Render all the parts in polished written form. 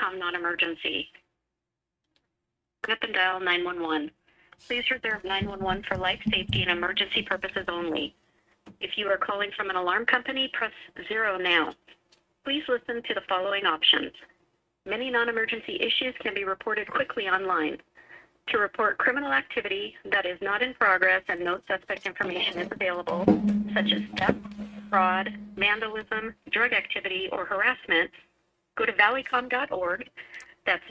Viacom non-emergency. Hang up and dial 911. Please reserve 911 for life safety and emergency purposes only. If you are calling from an alarm company, press 0 now. Please listen to the following options. Many non-emergency issues can be reported quickly online. To report criminal activity that is not in progress and no suspect information is available, such as theft, fraud, vandalism, drug activity, or harassment, go to valleycom.org. That's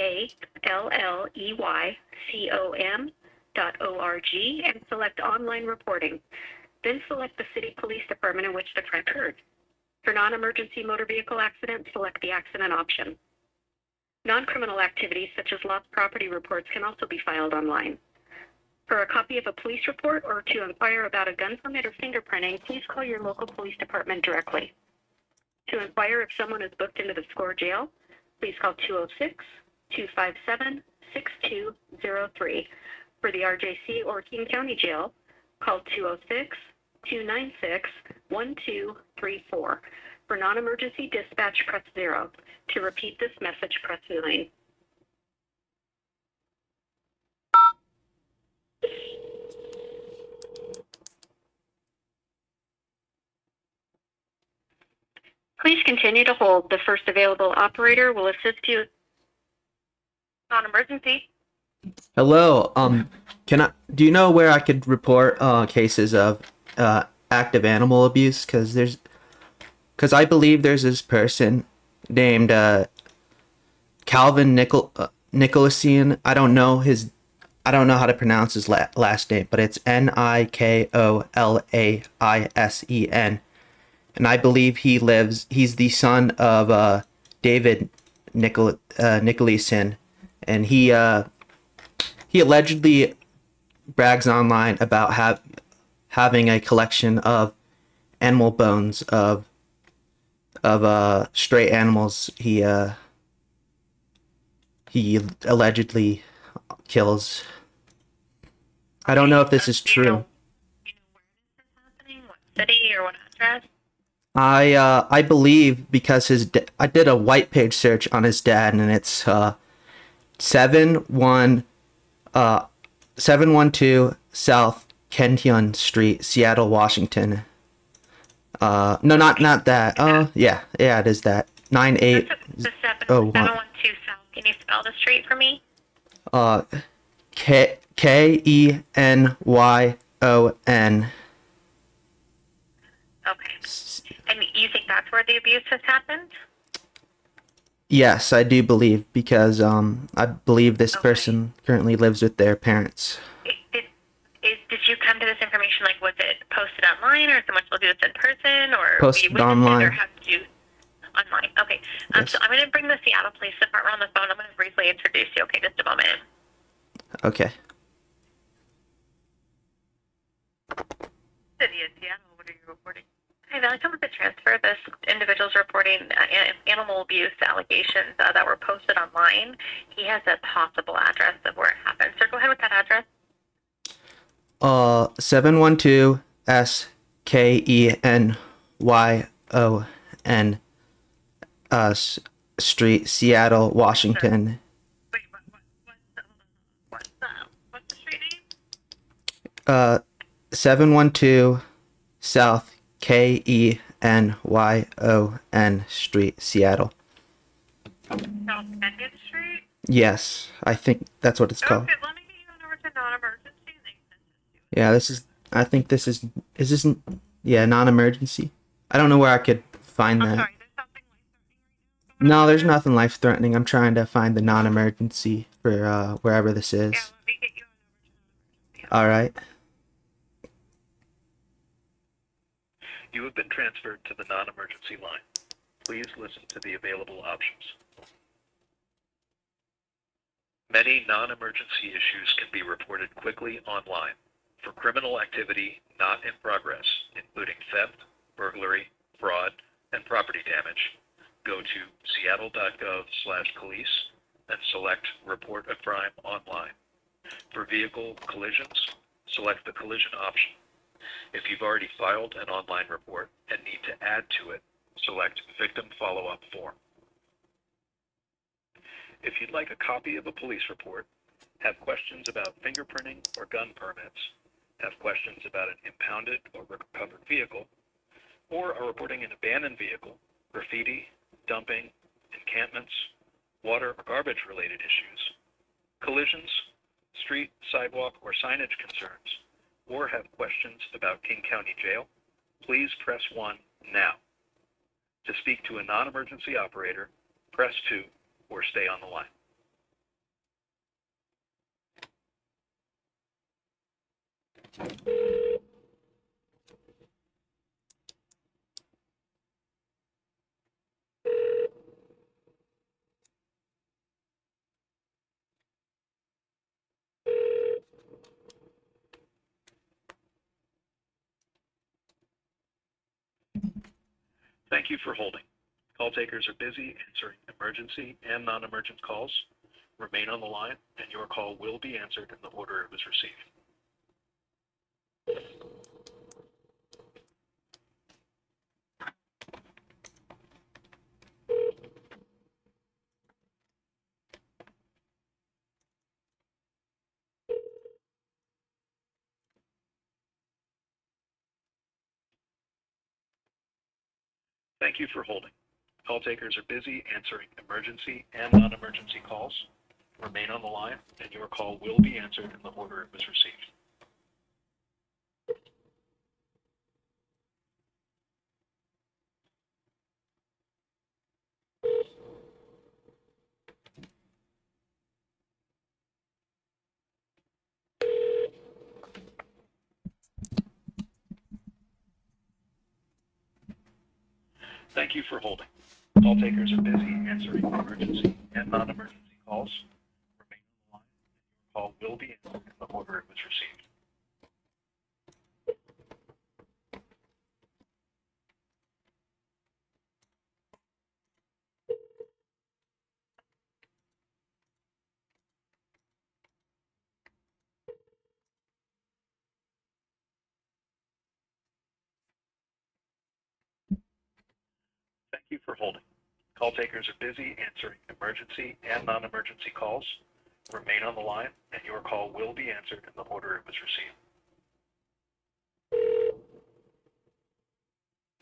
VALLEYCOM.org and select online reporting. Then select the city police department in which the crime occurred. For non-emergency motor vehicle accidents, select the accident option. Non-criminal activities such as lost property reports can also be filed online. For a copy of a police report or to inquire about a gun permit or fingerprinting, please call your local police department directly. To inquire if someone is booked into the SCORE jail, please call 206-257-6203. For the RJC or King County Jail, call 206-296-1234. For non-emergency dispatch, press 0. To repeat this message, press 9. Please continue to hold. The first available operator will assist you. Non-emergency. Hello. Do you know where I could report cases of active animal abuse? Because I believe there's this person named Calvin Nicolaisen. I don't know how to pronounce his last name, but it's Nikolaisen. And I believe he's the son of David Nicolaisen, and he allegedly brags online about having a collection of animal bones of stray animals he allegedly kills. I don't know if this is true. You know where this is happening? What city or what address? I believe because I did a white page search on his dad, and it's 712 South Kenyon Street, Seattle, Washington. No, not that. Yeah, it is that. 9801. 712 South. Can you spell the street for me? Kenyon. Okay. And you think that's where the abuse has happened? Yes, I do believe, because I believe this person currently lives with their parents. Did you come to this information, like, was it posted online, or someone told you this in person, or Posted online. Or have you online? Okay. Yes. So I'm going to bring the Seattle Police Department on the phone. I'm going to briefly introduce you. Okay, just a moment. Okay. City of Seattle, what are you reporting? Hi, Valley, come with the transfer. This individual's reporting animal abuse allegations that were posted online. He has a possible address of where it happened. Sir, go ahead with that address. 712 SKENYON Street, Seattle, Washington. Wait, what's the street name? 712 South KENYON Street, Seattle. South Kenyon Street? Yes, I think that's what it's called. Okay, let me get you on over to non-emergency. Yeah, is this non-emergency? I don't know where I could find that. Sorry, there's something like No, there's nothing life-threatening. I'm trying to find the non-emergency for wherever this is. Yeah, let me get you on over to All right. You have been transferred to the non-emergency line. Please listen to the available options. Many non-emergency issues can be reported quickly online. For criminal activity not in progress, including theft, burglary, fraud, and property damage, go to seattle.gov/police and select Report a Crime online. For vehicle collisions, select the collision option. If you've already filed an online report and need to add to it, select Victim Follow-up Form. If you'd like a copy of a police report, have questions about fingerprinting or gun permits, have questions about an impounded or recovered vehicle, or are reporting an abandoned vehicle, graffiti, dumping, encampments, water or garbage related issues, collisions, street, sidewalk, or signage concerns, or have questions about King County Jail, please press 1 now. To speak to a non-emergency operator, press 2 or stay on the line. Thank you for holding. Call takers are busy answering emergency and non-emergent calls. Remain on the line, and your call will be answered in the order it was received. Thank you for holding. Call takers are busy answering emergency and non-emergency calls. Remain on the line, and your call will be answered in the order it was received. Thank you for holding. Call takers are busy answering emergency and non-emergency calls. Remain on the line, and your call will be answered in the order it was received. Thank you for holding. Call takers are busy answering emergency and non-emergency calls. Remain on the line, and your call will be answered in the order it was received.